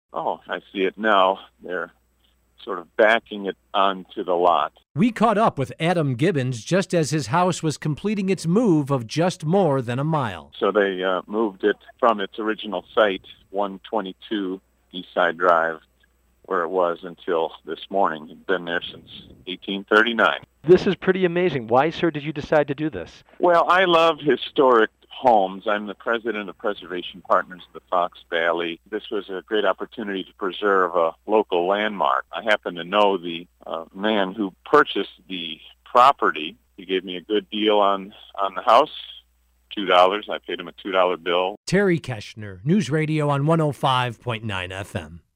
Oh, I see it now. They're sort of backing it onto the lot. We caught up with Adam Gibbons just as his house was completing its move of just more than a mile. So they moved it from its original site, 122 Eastside Drive, where it was until this morning. It's been there since 1839. This is pretty amazing. Why, sir, did you decide to do this? Well, I love historic homes. I'm the president of Preservation Partners of the Fox Valley. This was a great opportunity to preserve a local landmark. I happen to know the man who purchased the property. He gave me a good deal on the house, $2. I paid him a $2 bill. Terry Keshner, News Radio on 105.9 FM.